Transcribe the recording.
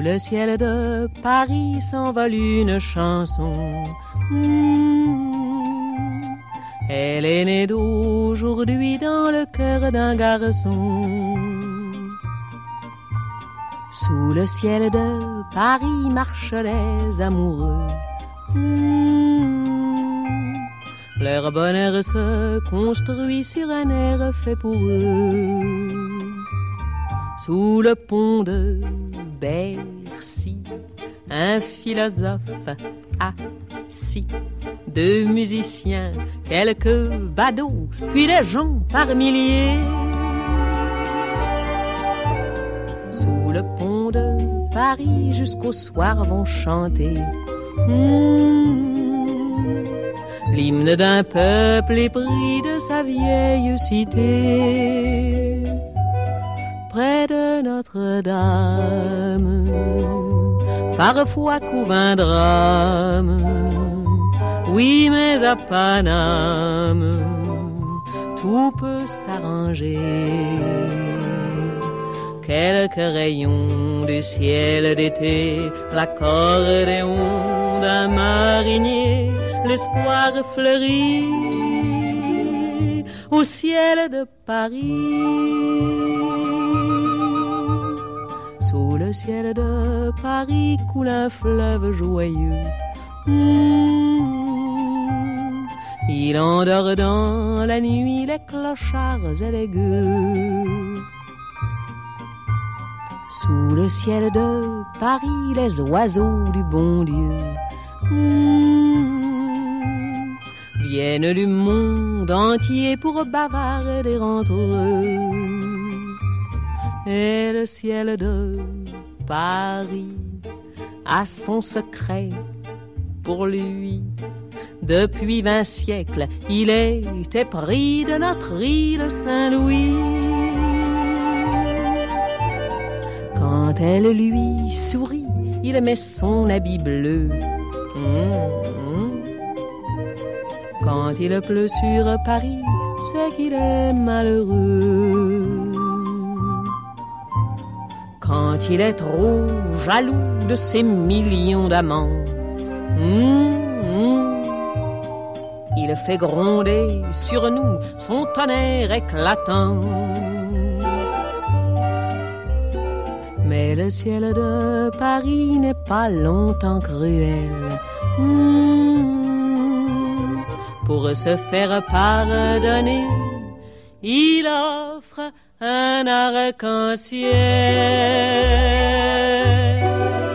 le ciel de Paris s'envole une chanson. Elle est née d'aujourd'hui dans le cœur d'un garçon. Sous le ciel de Paris marchent les amoureux. Leur bonheur se construit sur un air fait pour eux. Sous le pont de Bercy, un philosophe assis, deux musiciens, quelques badauds, puis des gens par milliers. Sous le pont de Paris jusqu'au soir vont chanter l'hymne d'un peuple épris de sa vieille cité. Près de Notre-Dame, parfois couve un drame. Oui, mais à Paname, tout peut s'arranger. Quelques rayons du ciel d'été, l'accordéon d'un marinier, l'espoir fleurit au ciel de Paris. Sous le ciel de Paris coule un fleuve joyeux. Il endort dans la nuit les clochards et les gueux. Sous le ciel de Paris, les oiseaux du bon Dieu viennent du monde entier pour bavarder entre eux. Et le ciel de Paris a son secret pour lui. Depuis 20 siècles, il était pris de notre île Saint-Louis. Quand elle lui sourit, il met son habit bleu. Quand il pleut sur Paris, c'est qu'il est malheureux. Quand il est trop jaloux de ses millions d'amants, il fait gronder sur nous son tonnerre éclatant. Mais le ciel de Paris n'est pas longtemps cruel. Pour se faire pardonner, il offre un arc-en-ciel.